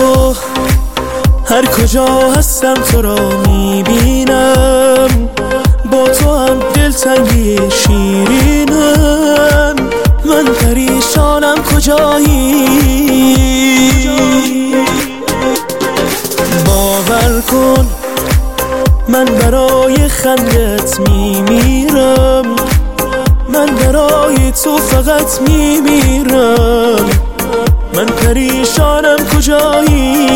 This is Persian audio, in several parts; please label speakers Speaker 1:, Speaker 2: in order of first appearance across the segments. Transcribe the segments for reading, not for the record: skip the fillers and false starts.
Speaker 1: تو هر کجا هستم تو را میبینم، با تو هم دلتنگی شیرینم. من پریشانم کجایی، باور کن من برای خندت میمیرم، من برای تو فقط میمیرم. من پریشانم کجایی،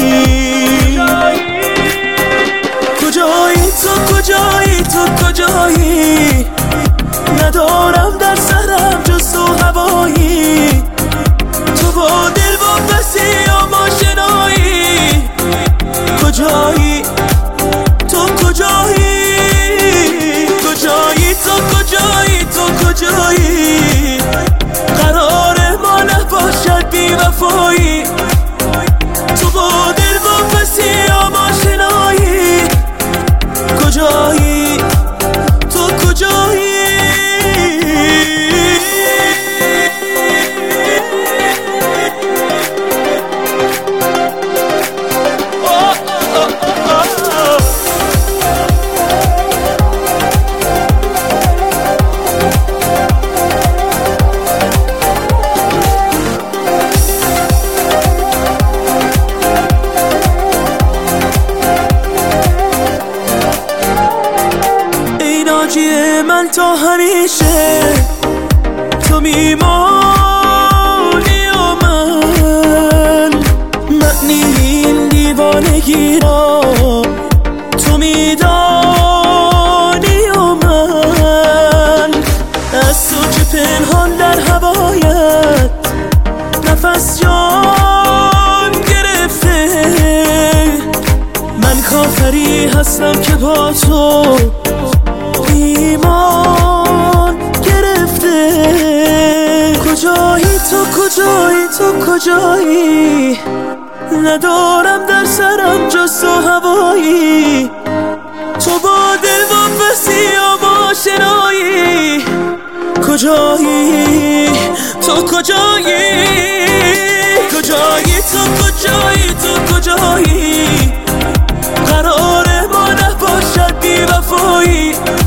Speaker 1: کجایی تو، کجایی تو، کجایی؟ ندارم در سرم جز تو هوایی، تو با دل واپسی یا ماشنایی. کجایی تو، کجایی؟ کجایی تو، کجایی تو، کجایی؟ قرار ما نباشد بی وفایی، تو با دل واپسی یا ماشنایی. کجایی تو، کجایی؟ من تا همیشه تو میمانی و من معنی این دیوانگی را تو میدانی و من از تو که پنهان در هوایت نفس جان گرفته. من کافری هستم که با تو ایمان گرفته. کجایی تو، کجایی تو، کجایی؟ ندارم در سرم جز تو هوایی، تو با دل واپسی یا ماشنایی. کجایی تو، کجایی؟ کجایی تو، کجایی تو، کجایی؟ قرار ما نباشد بی وفایی،